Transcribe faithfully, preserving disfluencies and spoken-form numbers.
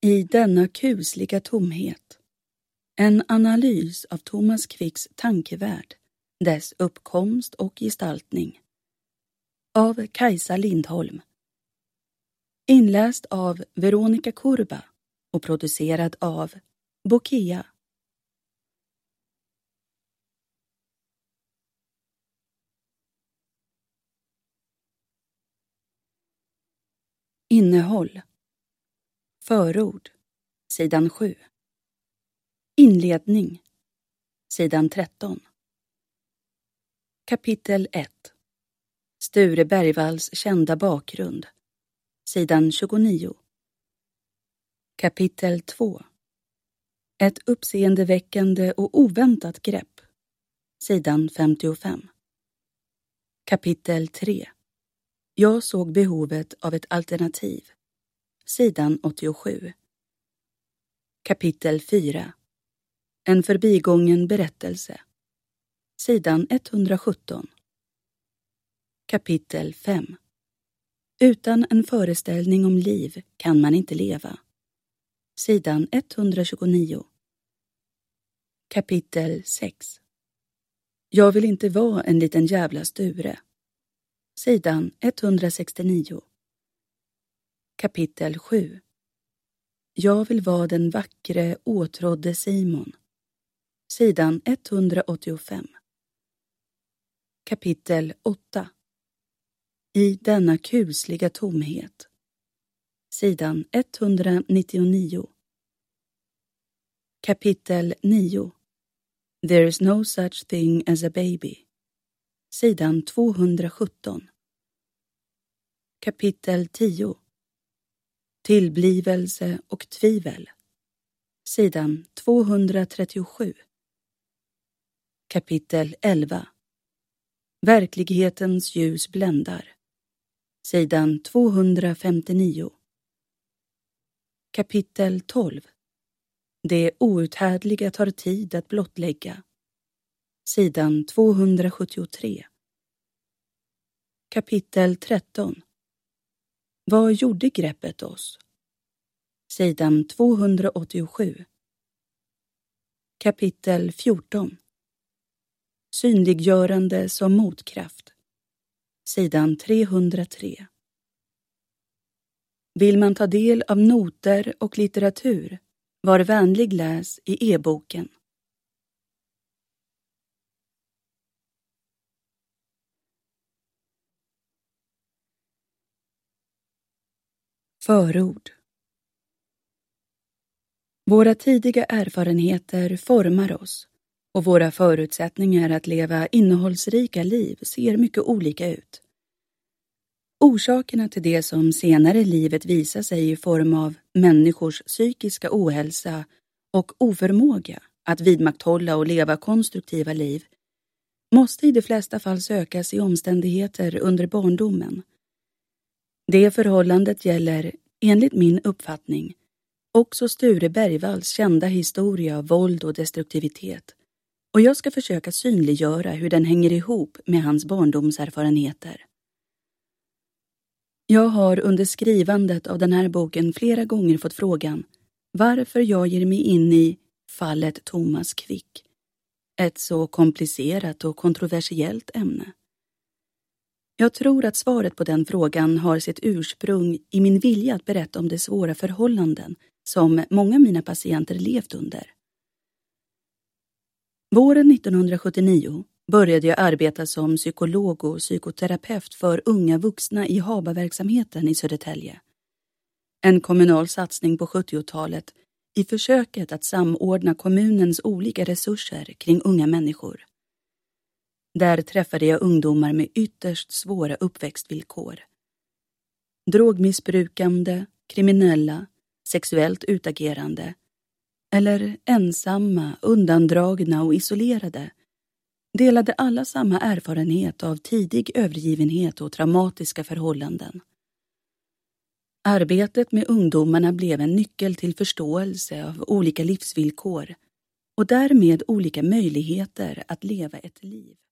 I denna kusliga tomhet. En analys av Thomas Quicks tankevärld, dess uppkomst och gestaltning. Av Kajsa Lindholm. Inläst av Veronica Kurba och producerad av Bokea. Innehåll. Förord. Sidan sju. Inledning. Sidan tretton. Kapitel ett. Sture Bergvalls kända bakgrund. Sidan tjugonio. Kapitel två. Ett uppseendeväckande och oväntat grepp. Sidan femtiofem. Kapitel tre. Jag såg behovet av ett alternativ. Sidan åttiosju. Kapitel fyra. En förbigången berättelse. Sidan etthundrasjutton. Kapitel fem. Utan en föreställning om liv kan man inte leva. Sidan etthundratjugonio. Kapitel sex. Jag vill inte vara en liten jävla Sture. Sidan etthundrasextionio. Kapitel sju. Jag vill vara den vackre, åtrådde Simon. Sidan etthundraåttiofem. Kapitel åtta. I denna kusliga tomhet. Sidan etthundranittionio. Kapitel nio. There is no such thing as a baby. Sidan tvåhundrasjutton. Kapitel tio. Tillblivelse och tvivel. Sidan tvåhundratrettiosju. Kapitel elva. Verklighetens ljus bländar. Sidan tvåhundrafemtionio. Kapitel tolv. Det outhärdliga tar tid att blottlägga. Sidan tvåhundrasjuttiotre. Kapitel tretton. Vad gjorde greppet oss? Sidan tvåhundraåttiosju. Kapitel fjorton. Synliggörande som motkraft. Sidan trehundratre. Vill man ta del av noter och litteratur, var vänlig läs i e-boken. Förord. Våra tidiga erfarenheter formar oss och våra förutsättningar att leva innehållsrika liv ser mycket olika ut. Orsakerna till det som senare i livet visar sig i form av människors psykiska ohälsa och oförmåga att vidmakthålla och leva konstruktiva liv måste i de flesta fall sökas i omständigheter under barndomen. Det förhållandet gäller, enligt min uppfattning, också Sture Bergvalls kända historia av våld och destruktivitet, och jag ska försöka synliggöra hur den hänger ihop med hans barndomserfarenheter. Jag har under skrivandet av den här boken flera gånger fått frågan varför jag ger mig in i fallet Thomas Quick, ett så komplicerat och kontroversiellt ämne. Jag tror att svaret på den frågan har sitt ursprung i min vilja att berätta om de svåra förhållanden som många av mina patienter levt under. Våren nittonhundrasjuttionio började jag arbeta som psykolog och psykoterapeut för unga vuxna i Habaverksamheten i Södertälje. En kommunal satsning på sjuttiotalet i försöket att samordna kommunens olika resurser kring unga människor. Där träffade jag ungdomar med ytterst svåra uppväxtvillkor. Drogmissbrukande, kriminella, sexuellt utagerande eller ensamma, undandragna och isolerade delade alla samma erfarenhet av tidig övergivenhet och traumatiska förhållanden. Arbetet med ungdomarna blev en nyckel till förståelse av olika livsvillkor och därmed olika möjligheter att leva ett liv.